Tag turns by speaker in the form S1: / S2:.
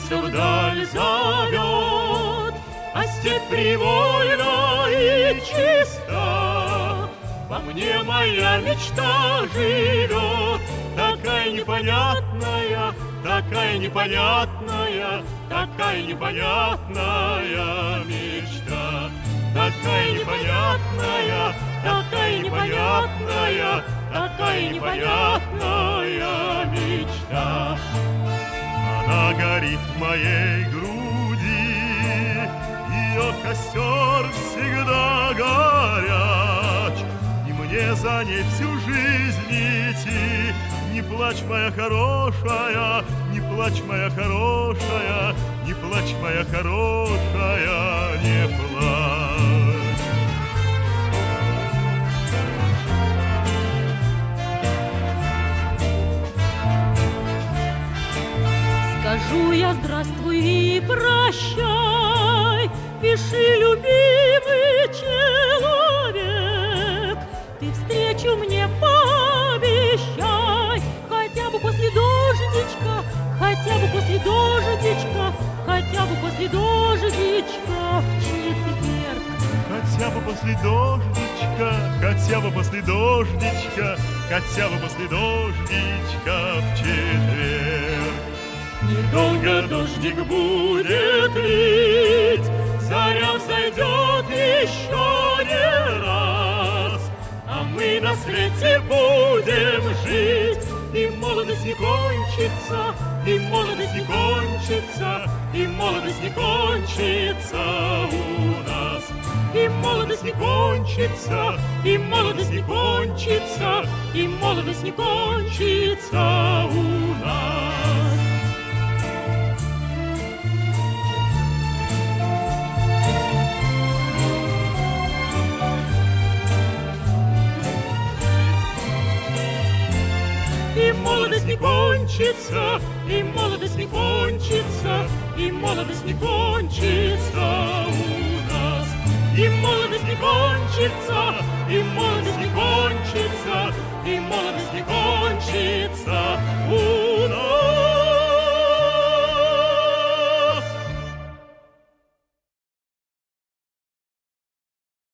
S1: солнце вдаль зовет, а степь привольна и чиста. Во мне моя мечта живет, такая непонятная, такая непонятная, такая непонятная мечта. Такая непонятная, такая непонятная, такая непонятная мечта. Она горит в моей груди, ее костер всегда горяч, и мне за ней всю жизнь идти. Не плачь, моя хорошая, не плачь, моя хорошая, не плачь, моя хорошая, не плачь.
S2: Скажу я здравствуй и прощай, пиши, любимый человек, ты встречу мне пообещай, хотя бы после дождичка, хотя бы после дождичка, хотя бы после дождичка в четверг.
S1: Хотя бы после дождичка, хотя бы после дождичка, хотя бы после дождичка в четверг. Недолго дождик будет лить, заря взойдет еще не раз, а мы на свете будем жить, и молодость не кончится, и молодость не кончится, и молодость не кончится у нас. И молодость не кончится, и молодость не кончится, и молодость не кончится у нас. И молодость не кончится, и молодость не кончится, и молодость не кончится у нас. И молодость не кончится, и молодость не кончится,